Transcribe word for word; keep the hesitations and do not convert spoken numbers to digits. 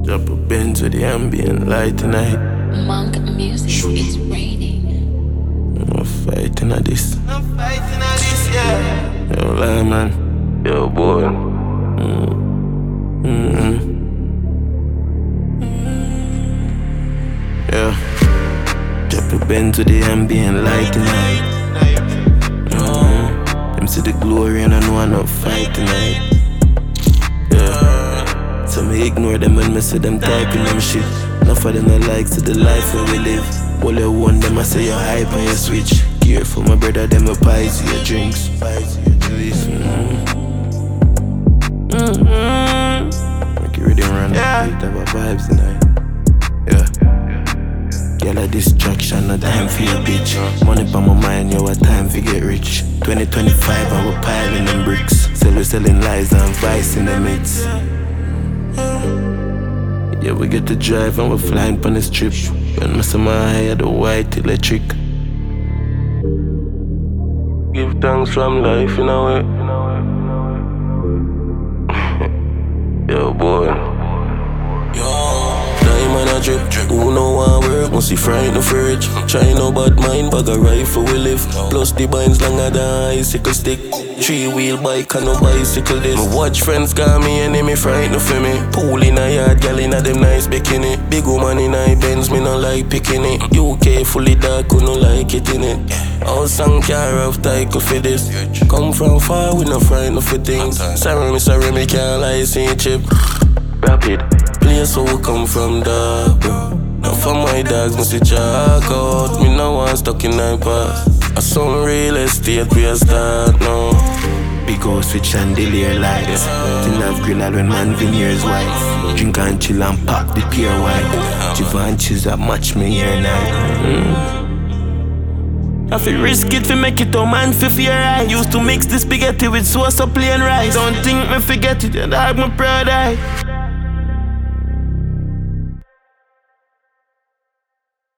Drop a Benz with the ambient light tonight. Monk music, it's raining. I'm fighting at this. I'm fighting at this, yeah. Yo, lie, man. Yo, boy. Mm. Mm-hmm. Yeah. Drop a Benz with the ambient light tonight. Mm-hmm. Them see the glory and I know I'm not fight tonight. Yeah. So me ignore them when me see them typing them shit. Enough of them I like to the life where we live. All you want them I say you hype and you switch. Careful my brother, them a pies your drinks. Mm-hmm. Mm-hmm. Make you ready and run. Yeah. Have our vibes tonight. Yeah. Girl a distraction, no time for your bitch. Money pa my mind, yo, a time for get rich. twenty twenty-five and we're piling them bricks. Sell we selling lies and vice in the midst. Yeah, we get to drive and we're flying on this trip. When I see my eye at the white electric. Give thanks from life in a way. Yo, boy. Diamond a drip, who know what work, must be frightened of fridge. Try no bad mind, bag a rifle we live. Plus the binds longer than icicle stick. Three wheel bike and no bicycle this. My watch friends got me enemy frightened for me. Pool in a yard, gal in a them nice bikini. Big woman in a Benz, me no like picking it. U K fully dark, who no like it in it. House and car have title for this. Come from far, we no frightened for things. Sorry me, sorry me can't lie, see chip. Rapid. Place where we come from, dog, bro. Now for my dogs, me see jack out. Me no one stuck in my past. I some real estate we a start now. Big house with chandelier lights. Tin have grill out when man veneers white. Drink and chill and pop the pure white. Givenchy's that match me here night. Mm. I feel risk it fi make it, oh man fi fear I used to mix the spaghetti with sauce or plain rice. Don't think me forget it, and I have my pride I